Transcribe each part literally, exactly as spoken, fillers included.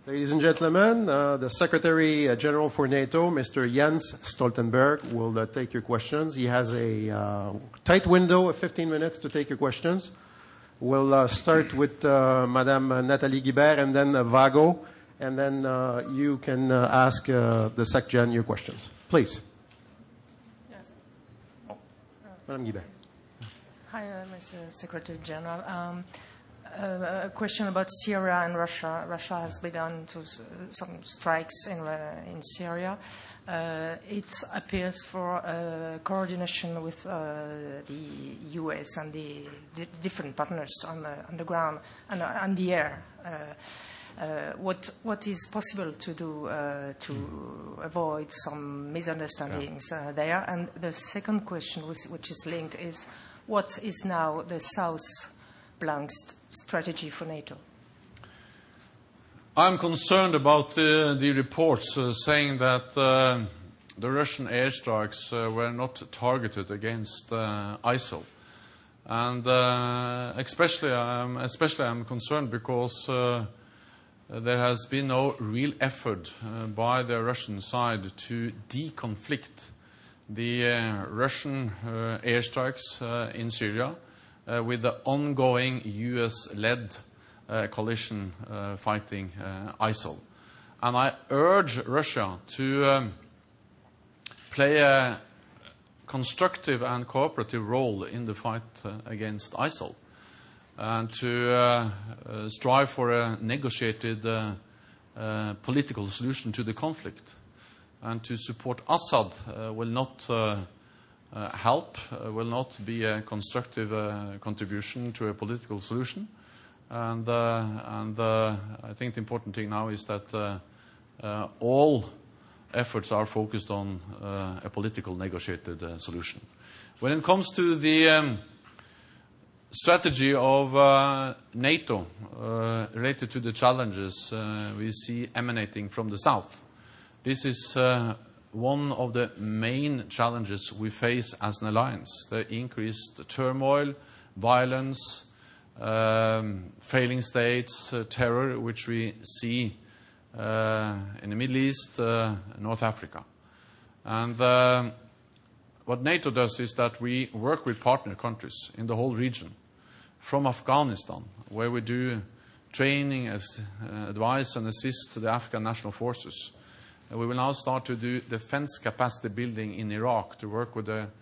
Ladies and gentlemen, uh, the Secretary uh, General for NATO, Mister Jens Stoltenberg, will uh, take your questions. He has a uh, tight window of fifteen minutes to take your questions. We'll uh, start with uh, Madame Nathalie Guibert and then uh, Vago, and then uh, you can uh, ask uh, the SecGen your questions. Please. Yes. Oh. Madame Guibert. Hi, uh, Mister Secretary General. Um, Uh, a question about Syria and Russia. Russia has begun to uh, some strikes in uh, in Syria. Uh, it appeals for uh, coordination with uh, the U S and the di different partners on the, on the ground and uh, on the air. Uh, uh, what what is possible to do uh, to avoid some misunderstandings uh, there? And the second question, which, which is linked, is what is now the South Flank strategy for NATO? I'm concerned about uh, the reports uh, saying that uh, the Russian airstrikes uh, were not targeted against uh, ISIL. And uh, especially, um, especially I'm concerned because uh, there has been no real effort uh, by the Russian side to deconflict the uh, Russian uh, airstrikes uh, in Syria Uh, with the ongoing U S-led uh, coalition uh, fighting uh, ISIL. And I urge Russia to um, play a constructive and cooperative role in the fight uh, against ISIL and to uh, uh, strive for a negotiated uh, uh, political solution to the conflict. And to support Assad uh, will not uh, Uh, help, uh, will not be a constructive uh, contribution to a political solution. And, uh, and uh, I think the important thing now is that uh, uh, all efforts are focused on uh, a political negotiated uh, solution. When it comes to the um, strategy of uh, NATO uh, related to the challenges uh, we see emanating from the south, this is uh, one of the main challenges we face as an alliance, the increased turmoil, violence, um, failing states, uh, terror, which we see uh, in the Middle East, uh, North Africa. And uh, what NATO does is that we work with partner countries in the whole region, from Afghanistan, where we do training, as, uh, advise and assist the Afghan National Forces. We will now start to do defense capacity building in Iraq to work with the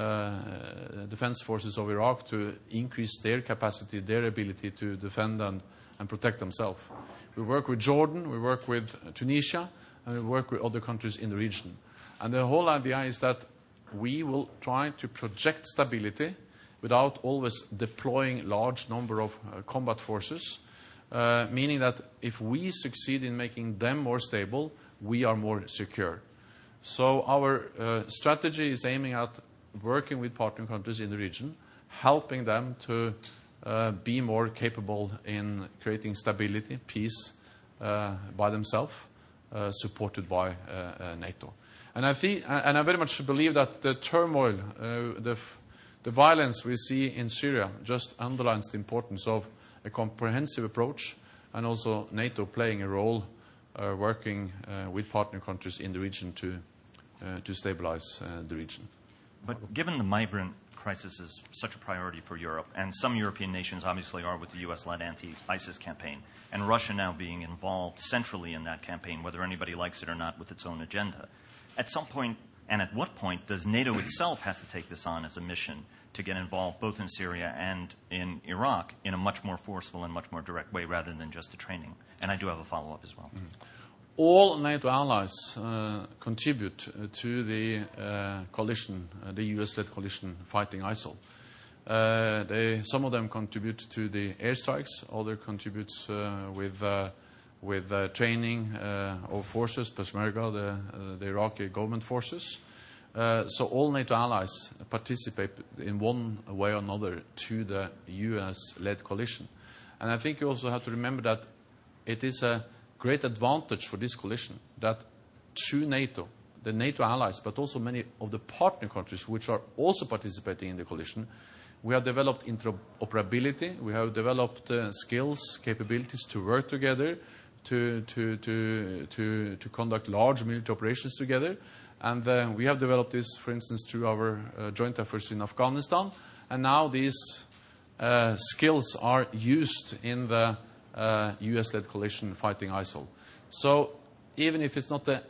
uh, defense forces of Iraq to increase their capacity, their ability to defend and, and protect themselves. We work with Jordan, we work with Tunisia, and we work with other countries in the region. And the whole idea is that we will try to project stability without always deploying large number of uh, combat forces, uh, meaning that if we succeed in making them more stable, we are more secure. So our uh, strategy is aiming at working with partner countries in the region, helping them to uh, be more capable in creating stability, peace uh, by themselves, uh, supported by uh, uh, NATO. And I think, and I very much believe that the turmoil, uh, the, the violence we see in Syria just underlines the importance of a comprehensive approach, and also NATO playing a role Uh, working uh, with partner countries in the region to uh, to stabilize uh, the region. But given the migrant crisis is such a priority for Europe, and some European nations obviously are with the U S-led anti-ISIS campaign, and Russia now being involved centrally in that campaign, whether anybody likes it or not, with its own agenda, at some point, and at what point, does NATO itself has to take this on as a mission to get involved both in Syria and in Iraq in a much more forceful and much more direct way rather than just a training? And I do have a follow-up as well. Mm. All NATO allies uh, contribute uh, to the uh, coalition, uh, the U S-led coalition fighting ISIL. Uh, they, some of them contribute to the airstrikes, others contribute uh, with, uh, with uh, training uh, of forces, Peshmerga, the, uh, the Iraqi government forces. Uh, so all NATO allies participate in one way or another to the U S-led coalition. And I think you also have to remember that it is a great advantage for this coalition that through NATO, the NATO allies, but also many of the partner countries which are also participating in the coalition, we have developed interoperability, we have developed uh, skills, capabilities to work together, to, to, to, to, to conduct large military operations together. And uh, we have developed this, for instance, through our uh, joint efforts in Afghanistan. And now these uh, skills are used in the uh, U S-led coalition fighting ISIL. So even if it's not a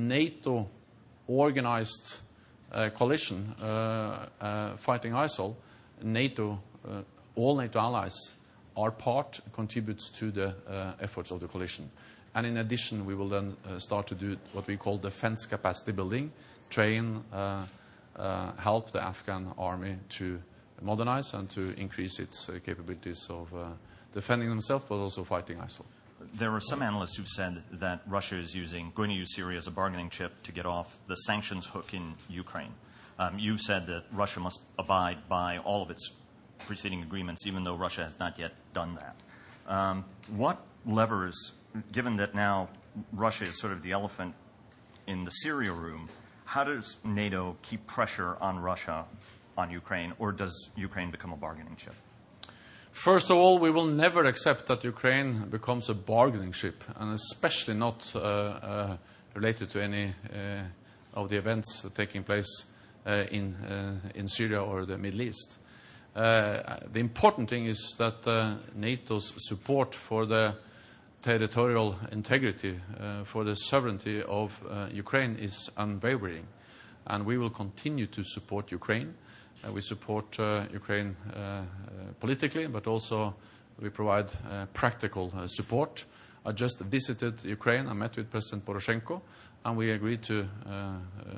NATO-organized uh, coalition uh, uh, fighting ISIL, NATO, uh, all NATO allies are part, contributes to the uh, efforts of the coalition. And in addition, we will then uh, start to do what we call defense capacity building, train, uh, uh, help the Afghan army to modernize and to increase its uh, capabilities of uh, defending themselves, but also fighting ISIL. There are some analysts who've said that Russia is using, going to use Syria as a bargaining chip to get off the sanctions hook in Ukraine. Um, you've said that Russia must abide by all of its preceding agreements, even though Russia has not yet done that. Um, what levers, given that now Russia is sort of the elephant in the Syria room, how does NATO keep pressure on Russia on Ukraine, or does Ukraine become a bargaining chip? First of all, we will never accept that Ukraine becomes a bargaining chip, and especially not uh, uh, related to any uh, of the events taking place uh, in, uh, in Syria or the Middle East. Uh, the important thing is that uh, NATO's support for the territorial integrity, uh, for the sovereignty of uh, Ukraine is unwavering, and we will continue to support Ukraine. Uh, we support uh, Ukraine uh, uh, politically, but also we provide uh, practical uh, support. I just visited Ukraine. I met with President Poroshenko, and we agreed to uh, uh,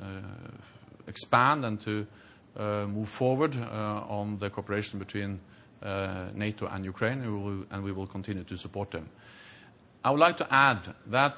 expand and to uh, move forward uh, on the cooperation between uh, NATO and Ukraine, and we, will, and we will continue to support them. I would like to add that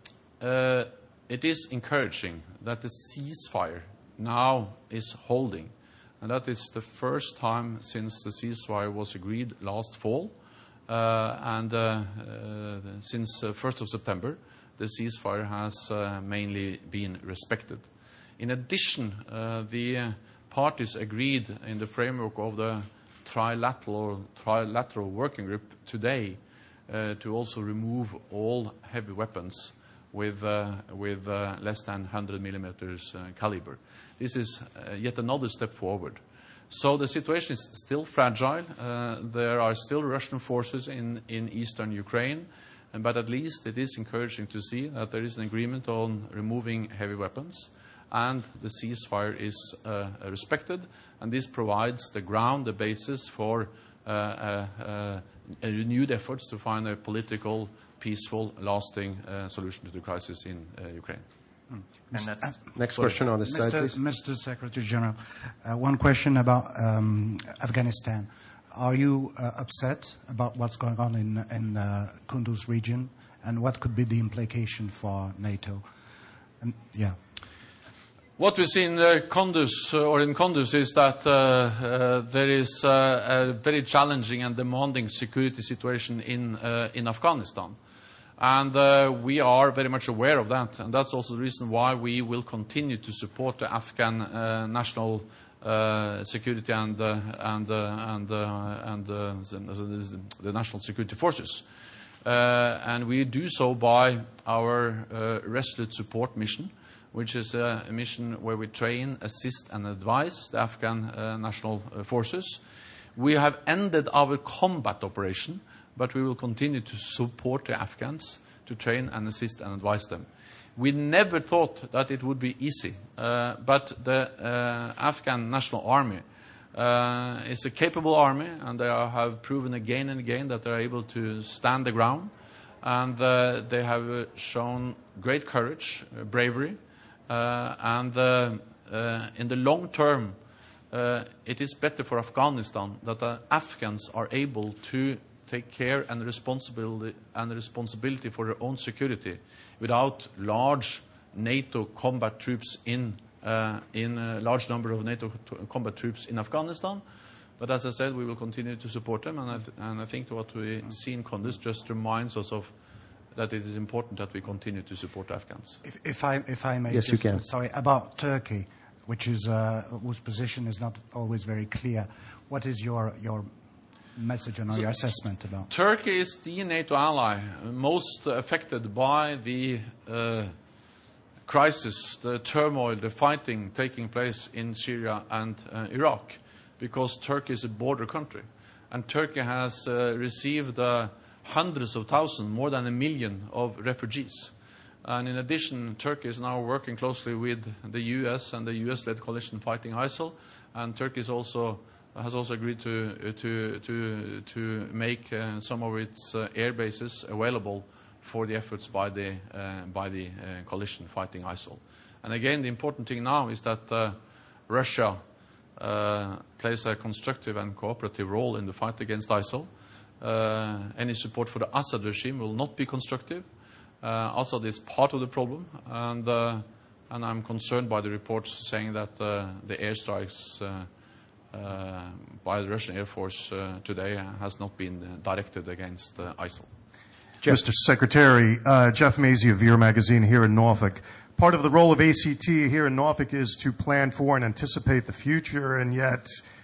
uh, it is encouraging that the ceasefire now is holding. And that is the first time since the ceasefire was agreed last fall. Uh, and uh, uh, since uh, first of September, the ceasefire has uh, mainly been respected. In addition, uh, the uh, parties agreed in the framework of the trilateral, trilateral working group today uh, to also remove all heavy weapons with, uh, with uh, less than one hundred millimeters uh, caliber. This is uh, yet another step forward. So the situation is still fragile. Uh, there are still Russian forces in, in eastern Ukraine, and, but at least it is encouraging to see that there is an agreement on removing heavy weapons, and the ceasefire is uh, respected, and this provides the ground, the basis for uh, uh, uh, renewed efforts to find a political, peaceful, lasting uh, solution to the crisis in uh, Ukraine. And that's, Next question on this side, Mister please. Mister Secretary General, uh, one question about um, Afghanistan. Are you uh, upset about what's going on in, in uh, Kunduz region, and what could be the implication for NATO? And, yeah. What we see in uh, Kunduz, uh, or in Kunduz, is that uh, uh, there is uh, a very challenging and demanding security situation in uh, in Afghanistan. And uh, we are very much aware of that, and that's also the reason why we will continue to support the Afghan uh, national uh, security and uh, and uh, and uh, and uh, the, the national security forces. Uh, and we do so by our uh, Resolute Support mission, which is a, a mission where we train, assist, and advise the Afghan uh, national uh, forces. We have ended our combat operation, but we will continue to support the Afghans, to train and assist and advise them. We never thought that it would be easy, uh, but the uh, Afghan National Army uh, is a capable army, and they are, have proven again and again that they are able to stand the ground, and uh, they have uh, shown great courage, uh, bravery, uh, and uh, uh, in the long term, uh, it is better for Afghanistan that the Afghans are able to take care and responsibility and responsibility for their own security without large NATO combat troops in uh, in a large number of NATO t- combat troops in Afghanistan. But as I said, we will continue to support them, and I, th- and I think what we see in Kunduz just reminds us of that it is important that we continue to support Afghans. If, if I if I may, Yes, just, you can. Sorry, about Turkey, which is uh, whose position is not always very clear. What is your your message and So your assessment about? Turkey is the NATO ally most affected by the uh, crisis, the turmoil, the fighting taking place in Syria and uh, Iraq, because Turkey is a border country. And Turkey has uh, received uh, hundreds of thousands, more than a million of refugees. And in addition, Turkey is now working closely with the U S and the U S-led coalition fighting ISIL. And Turkey is also, has also agreed to, to, to, to make uh, some of its uh, air bases available for the efforts by the, uh, by the uh, coalition fighting ISIL. And again, the important thing now is that uh, Russia uh, plays a constructive and cooperative role in the fight against ISIL. Uh, any support for the Assad regime will not be constructive. Uh, Assad is part of the problem, and, uh, and I'm concerned by the reports saying that uh, the airstrikes uh, uh, by the Russian Air Force uh, today has not been uh, directed against uh, ISIL. Jeff. Mister Secretary, uh, Jeff Mazie of V I R Magazine here in Norfolk. Part of the role of A C T here in Norfolk is to plan for and anticipate the future, and yet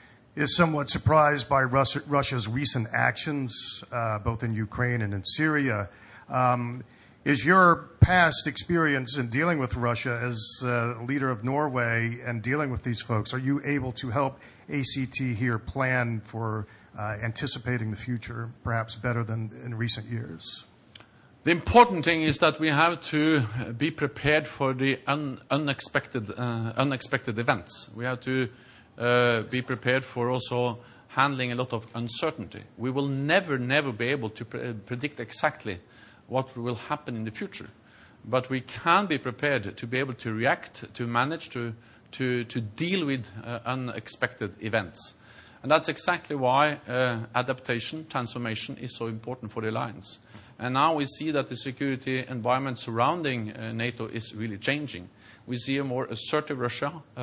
is somewhat surprised by Russia, Russia's recent actions, uh, both in Ukraine and in Syria. Um, Is your past experience in dealing with Russia as uh, leader of Norway and dealing with these folks, are you able to help A C T here plan for uh, anticipating the future perhaps better than in recent years? The important thing is that we have to be prepared for the un unexpected, uh, unexpected events. We have to uh, be prepared for also handling a lot of uncertainty. We will never, never be able to pre predict exactly what will happen in the future. But we can be prepared to be able to react, to manage, to, to, to deal with uh, unexpected events. And that's exactly why uh, adaptation, transformation is so important for the alliance. And now we see that the security environment surrounding uh, NATO is really changing. We see a more assertive Russia uh,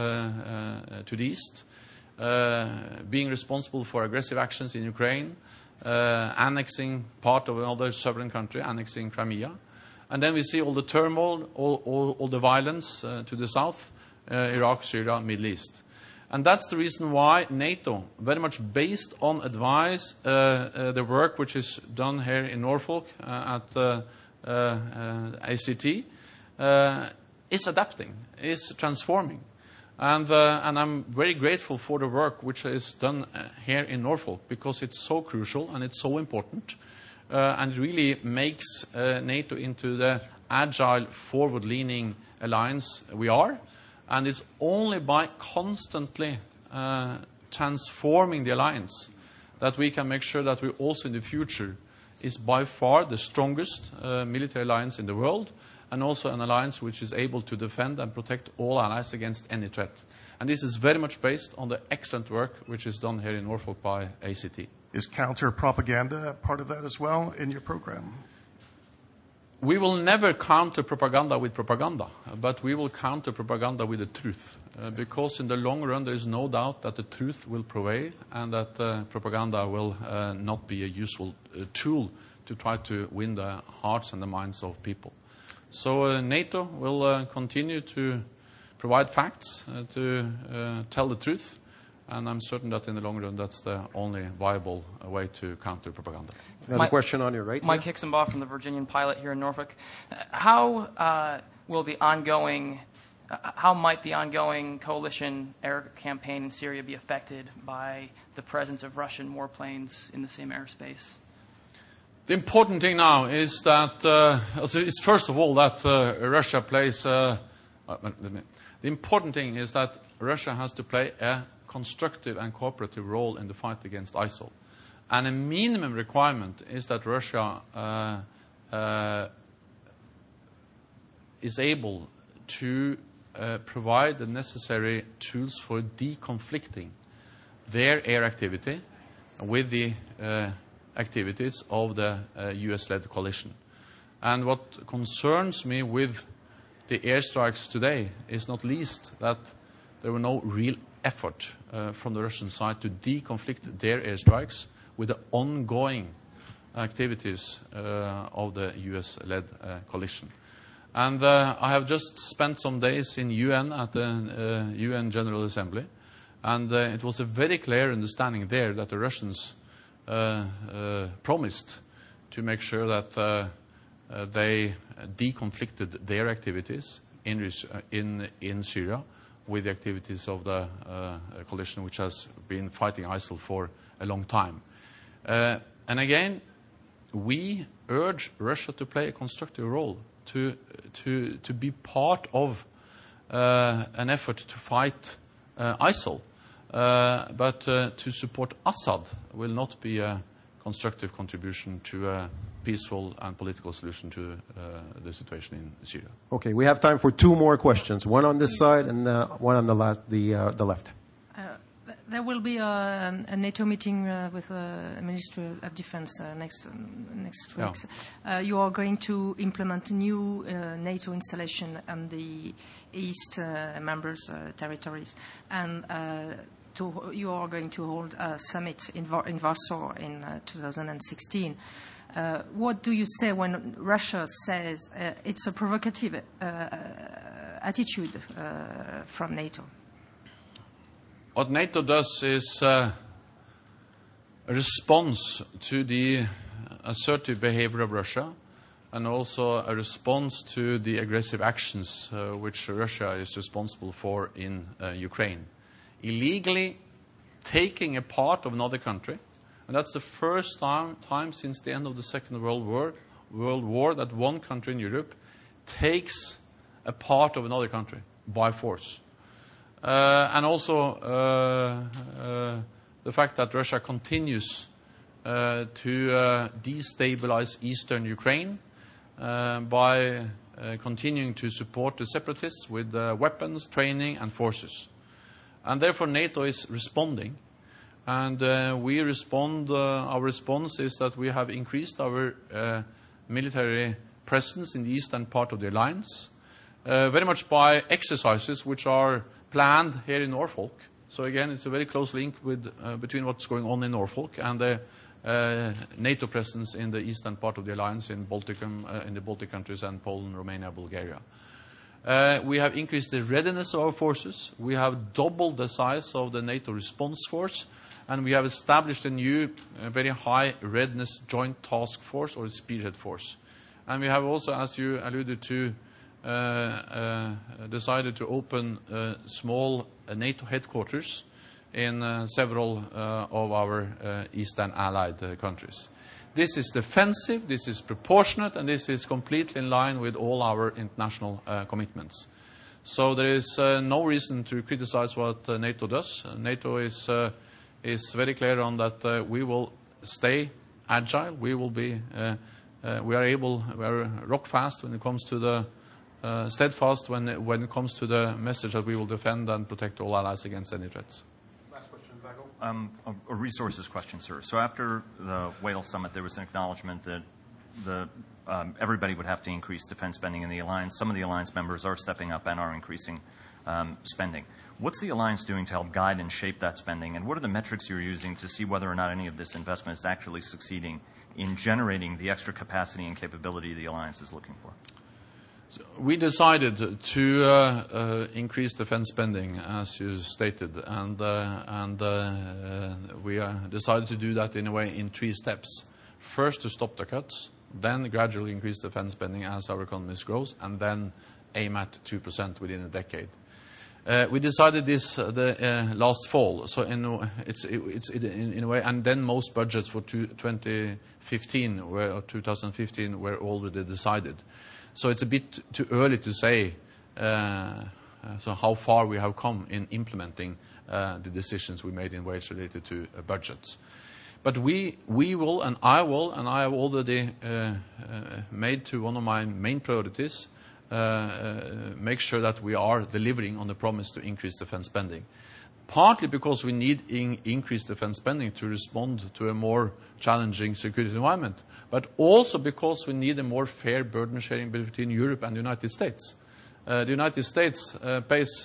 uh, to the east, uh, being responsible for aggressive actions in Ukraine, Uh, annexing part of another sovereign country, annexing Crimea. And then we see all the turmoil, all, all, all the violence uh, to the south, uh, Iraq, Syria, Middle East. And that's the reason why NATO, very much based on advice, uh, uh, the work which is done here in Norfolk uh, at uh, uh, uh, A C T, uh, is adapting, is transforming. And, uh, and I'm very grateful for the work which is done uh, here in Norfolk, because it's so crucial and it's so important, uh, and it really makes uh, NATO into the agile, forward-leaning alliance we are. And it's only by constantly uh, transforming the alliance that we can make sure that we also in the future is by far the strongest uh, military alliance in the world, and also an alliance which is able to defend and protect all allies against any threat. And this is very much based on the excellent work which is done here in Norfolk by A C T. Is counter-propaganda part of that as well in your program? We will never counter propaganda with propaganda, but we will counter propaganda with the truth. Uh, because in the long run there is no doubt that the truth will prevail, and that uh, propaganda will uh, not be a useful uh, tool to try to win the hearts and the minds of people. So uh, NATO will uh, continue to provide facts, uh, to uh, tell the truth, and I'm certain that in the long run that's the only viable uh, way to counter propaganda. Another Mike, question on your right. Mike here. Hicksonbaugh from the Virginian Pilot here in Norfolk. How uh, will the ongoing, uh, how might the ongoing coalition air campaign in Syria be affected by the presence of Russian warplanes in the same airspace? The important thing now is that, uh, it's first of all that uh, Russia plays, uh, uh, the important thing is that Russia has to play a constructive and cooperative role in the fight against ISIL. And a minimum requirement is that Russia uh, uh, is able to uh, provide the necessary tools for deconflicting their air activity with the uh, activities of the uh, U S-led coalition. And what concerns me with the airstrikes today is not least that there were no real effort uh, from the Russian side to deconflict their airstrikes with the ongoing activities uh, of the U S-led uh, coalition. And uh, I have just spent some days in U N at the uh, U N General Assembly, and uh, it was a very clear understanding there that the Russians uh, uh, promised to make sure that uh, uh, they deconflicted their activities in, uh, in, in Syria with the activities of the uh, coalition which has been fighting ISIL for a long time. Uh, and again, we urge Russia to play a constructive role, to, to, to be part of uh, an effort to fight uh, ISIL. Uh, but uh, to support Assad will not be a constructive contribution to a peaceful and political solution to uh, the situation in Syria. Okay, we have time for two more questions. One on this side and uh, one on the, last, the, uh, the left. Uh, there will be a, a NATO meeting uh, with the Ministry of Defense uh, next um, next week. Yeah. Uh, you are going to implement new uh, NATO installation on the East uh, members' uh, territories, and uh, to, you are going to hold a summit in, Var- in Warsaw in uh, two thousand sixteen. Uh, what do you say when Russia says uh, it's a provocative uh, attitude uh, from NATO? What NATO does is uh, a response to the assertive behavior of Russia, and also a response to the aggressive actions uh, which Russia is responsible for in uh, Ukraine. Illegally taking a part of another country, and that's the first time, time since the end of the Second World War, World War that one country in Europe takes a part of another country by force. Uh, and also uh, uh, the fact that Russia continues uh, to uh, destabilize eastern Ukraine uh, by uh, continuing to support the separatists with uh, weapons, training, and forces. And therefore NATO is responding. And uh, we respond, uh, our response is that we have increased our uh, military presence in the eastern part of the alliance, uh, very much by exercises which are planned here in Norfolk. So again, it's a very close link with, uh, between what's going on in Norfolk and the uh, NATO presence in the eastern part of the alliance in, Balticum, uh, in the Baltic countries and Poland, Romania, Bulgaria. Uh, we have increased the readiness of our forces. We have doubled the size of the NATO response force, and we have established a new, uh, very high readiness joint task force or spearhead force. And we have also, as you alluded to, Uh, uh, decided to open uh, small uh, NATO headquarters in uh, several uh, of our uh, eastern allied uh, countries. This is defensive, this is proportionate, and this is completely in line with all our international uh, commitments. So there is uh, no reason to criticize what uh, NATO does. Uh, NATO is, uh, is very clear on that uh, we will stay agile, we will be, uh, uh, we are able, we are rock fast when it comes to the Uh, steadfast when, when it comes to the message that we will defend and protect all allies against any threats. Last question, Vago. Um, a, a resources question, sir. So after the Wales summit, there was an acknowledgement that the, um, everybody would have to increase defense spending in the alliance. Some of the alliance members are stepping up and are increasing um, spending. What's the alliance doing to help guide and shape that spending? And what are the metrics you're using to see whether or not any of this investment is actually succeeding in generating the extra capacity and capability the alliance is looking for? So we decided to uh, uh, increase defense spending, as you stated, and, uh, and uh, uh, we uh, decided to do that in a way in three steps. First, to stop the cuts, then gradually increase defense spending as our economy grows, and then aim at two percent within a decade. Uh, we decided this uh, the uh, last fall, so in, it's, it, it's in, in a way, and then most budgets for two, twenty fifteen were, or two thousand fifteen were already decided. So it's a bit too early to say uh, so how far we have come in implementing uh, the decisions we made in Wales related to uh, budgets. But we, we will, and I will, and I have already uh, uh, made to one of my main priorities, uh, uh, make sure that we are delivering on the promise to increase defense spending. Partly because we need in increased defense spending to respond to a more challenging security environment, but also because we need a more fair burden sharing between Europe and the United States. Uh, the United States uh, pays uh,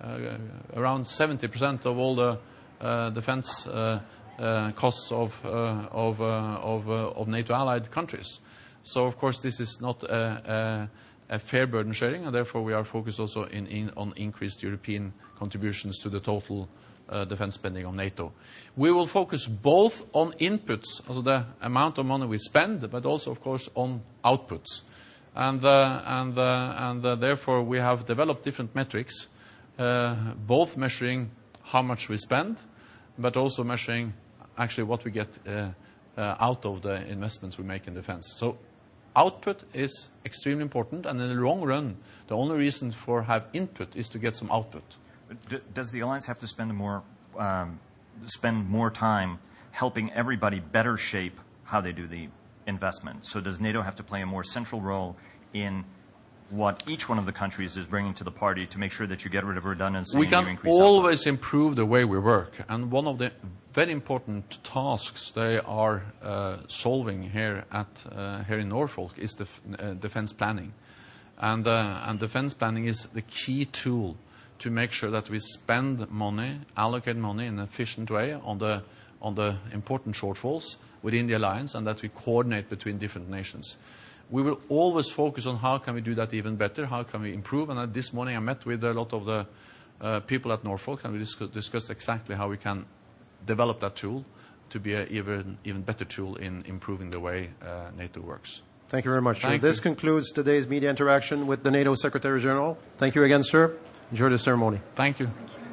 uh, around seventy percent of all the uh, defense uh, uh, costs of, uh, of, uh, of, uh, of NATO allied countries. So, of course, this is not a, a, a fair burden sharing, and therefore we are focused also in, in, on increased European contributions to the total uh, defense spending of NATO. We will focus both on inputs, also the amount of money we spend, but also, of course, on outputs. And, uh, and, uh, and uh, therefore, we have developed different metrics, uh, both measuring how much we spend, but also measuring actually what we get uh, uh, out of the investments we make in defense. So output is extremely important, and in the long run, the only reason for have input is to get some output. D- does the alliance have to spend more, um, spend more time helping everybody better shape how they do the investment? So does NATO have to play a more central role in what each one of the countries is bringing to the party to make sure that you get rid of redundancy We and you can increase always output? improve the way we work, and one of the very important tasks they are uh, solving here at uh, here in Norfolk is the f- uh, defense planning, and uh, and defense planning is the key tool to make sure that we spend money, allocate money in an efficient way on the on the important shortfalls within the alliance, and that we coordinate between different nations. We will always focus on how can we do that even better, how can we improve. And uh, this morning I met with a lot of the uh, people at Norfolk, and we dis- discussed exactly how we can develop that tool to be an even, even better tool in improving the way uh, NATO works. Thank you very much. Thank So this you. concludes today's media interaction with the NATO Secretary General. Thank you again, sir. Enjoy the ceremony. Thank you.